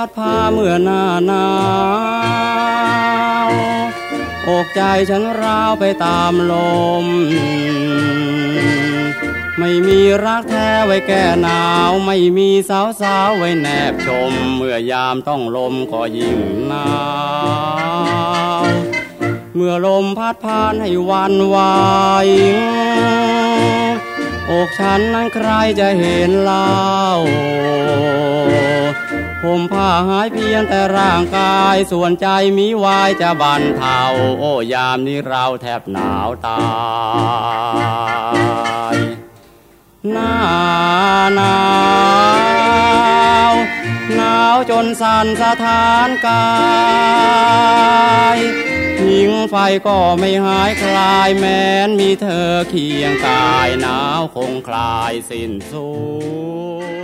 พัดพาเมื่อหน้าหนาวอกใจฉันร้าวไปตามลมไม่มีรักแท้ไว้แก้หนาวไม่มีสาวๆไว้แนบชมเมื่อยามต้องลมก็ยิ่งหนาวเมื่อลมพัดพานให้วันไหวอกฉันนั้นใครจะเห็นเล่าห่มผ้าหายเพียงแต่ร่างกายส่วนใจมิวายจะบันเทาโอ้ยามนี้เราแทบหนาวตายหน้าหนาวหนาวจนสั่นสะท้านกายหิงไฟก็ไม่หายคลายแม้นมีเธอเคียงกายหนาวคงคลายสิ้นสุด